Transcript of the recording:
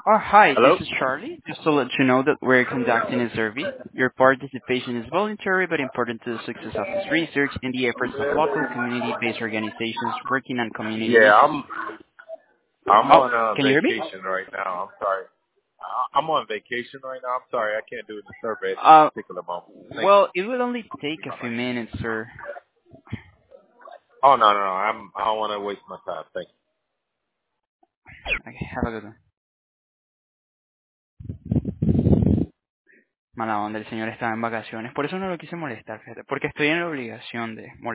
Oh, hi, this Hello? is Charlie. Just to let you know that we're conducting a survey. Your participation is voluntary but important to the success of this research and the efforts of local community-based organizations working on community Yeah, issues. I'm Oh, on can you hear me? vacation right now. I'm sorry. I'm on vacation right now. I'm sorry. I can't do the survey at this Uh, particular moment. Thank you. well, it will only take a Bye few bye. minutes, sir. Oh no. I don't want to waste my time. Thank you. Okay, have a good one. Mala onda, el señor estaba en vacaciones. Por eso no lo quise molestar, fíjate, porque estoy en la obligación de